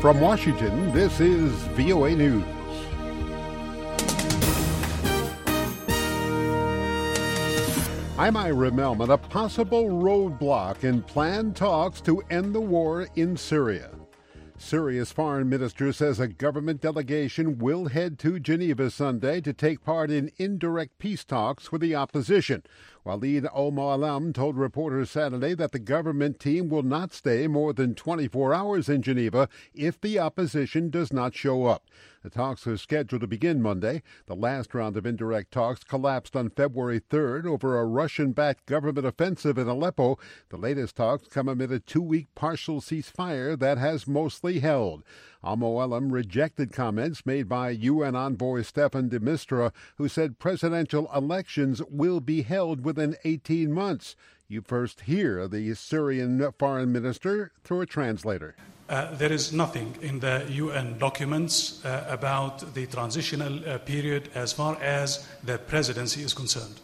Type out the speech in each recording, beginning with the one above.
From Washington, this is VOA News. I'm Ira Melman. A possible roadblock in planned talks to end the war in Syria. Syria's foreign minister says a government delegation will head to Geneva Sunday to take part in indirect peace talks with the opposition. Walid al-Muallim told reporters Saturday that the government team will not stay more than 24 hours in Geneva if the opposition does not show up. The talks are scheduled to begin Monday. The last round of indirect talks collapsed on February 3rd over a Russian-backed government offensive in Aleppo. The latest talks come amid a 2-week partial ceasefire that has mostly held. Al-Muallim rejected comments made by UN envoy Staffan de Mistura, who said presidential elections will be held within 18 months. You first hear the Syrian foreign minister through a translator. There is nothing in the UN documents about the transitional period as far as the presidency is concerned.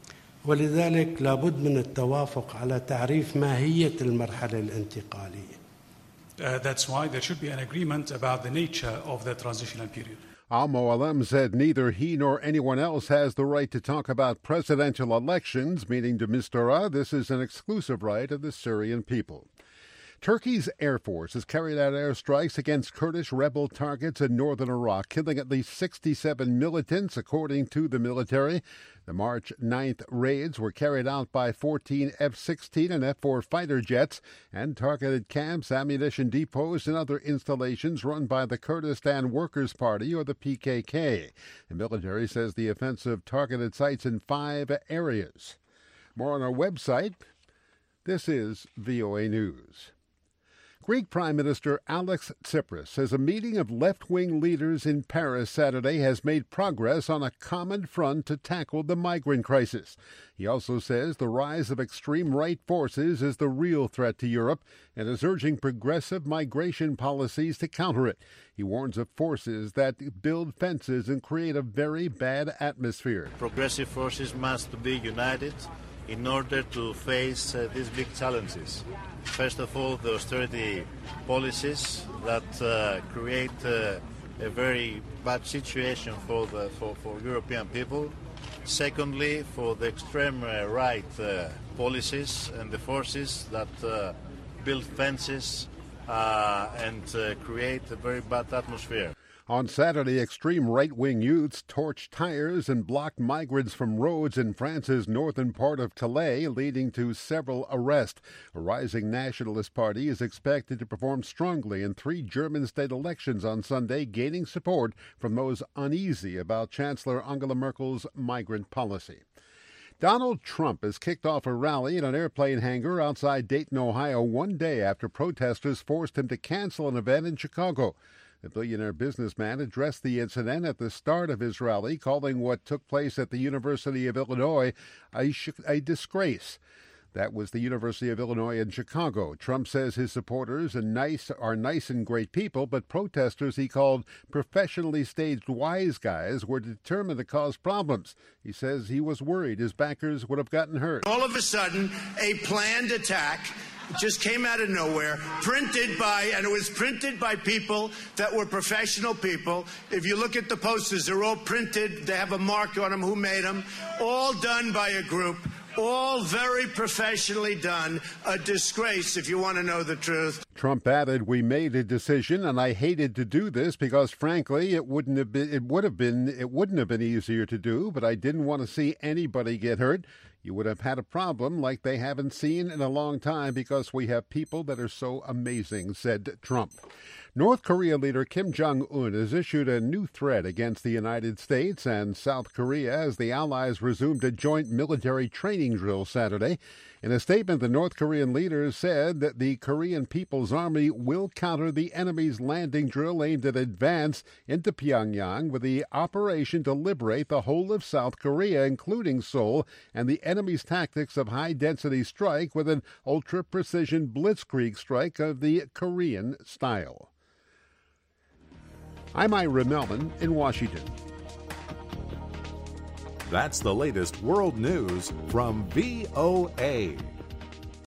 ولذلك لابد من التوافق على تعريف ماهية المرحلة الانتقالية. That's why there should be an agreement about the nature of the transitional period. Al-Muallim said neither he nor anyone else has the right to talk about presidential elections, meaning de Mistura. This is an exclusive right of the Syrian people. Turkey's Air Force has carried out airstrikes against Kurdish rebel targets in northern Iraq, killing at least 67 militants, according to the military. The March 9th raids were carried out by 14 F-16 and F-4 fighter jets and targeted camps, ammunition depots, and other installations run by the Kurdistan Workers' Party, or the PKK. The military says the offensive targeted sites in 5 areas. More on our website. This is VOA News. Greek Prime Minister Alex Tsipras says a meeting of left-wing leaders in Paris Saturday has made progress on a common front to tackle the migrant crisis. He also says the rise of extreme right forces is the real threat to Europe and is urging progressive migration policies to counter it. He warns of forces that build fences and create a very bad atmosphere. Progressive forces must be united in order to face these big challenges. First of all, the austerity policies that create a very bad situation for European people. Secondly, for the extreme right policies and the forces that build fences and create a very bad atmosphere. On Saturday, extreme right-wing youths torched tires and blocked migrants from roads in France's northern part of Calais, leading to several arrests. A rising nationalist party is expected to perform strongly in 3 German state elections on Sunday, gaining support from those uneasy about Chancellor Angela Merkel's migrant policy. Donald Trump has kicked off a rally in an airplane hangar outside Dayton, Ohio, one day after protesters forced him to cancel an event in Chicago. The billionaire businessman addressed the incident at the start of his rally, calling what took place at the University of Illinois a disgrace. That was the University of Illinois in Chicago. Trump says his supporters are nice and great people, but protesters he called professionally staged wise guys were determined to cause problems. He says he was worried his backers would have gotten hurt. All of a sudden, a planned attack just came out of nowhere, and it was printed by people that were professional people. If you look at the posters, they're all printed. They have a mark on them, who made them, all done by a group. All very professionally done. A disgrace, if you want to know the truth. Trump added, "We made a decision, and I hated to do this because, frankly, it wouldn't have been easier to do. But I didn't want to see anybody get hurt. You would have had a problem like they haven't seen in a long time because we have people that are so amazing," said Trump. North Korea leader Kim Jong-un has issued a new threat against the United States and South Korea as the allies resumed a joint military training drill Saturday. In a statement, the North Korean leader said that the Korean People's Army will counter the enemy's landing drill aimed at advance into Pyongyang with the operation to liberate the whole of South Korea, including Seoul, and the enemy's tactics of high-density strike with an ultra-precision blitzkrieg strike of the Korean style. I'm Ira Melman in Washington. That's the latest world news from VOA.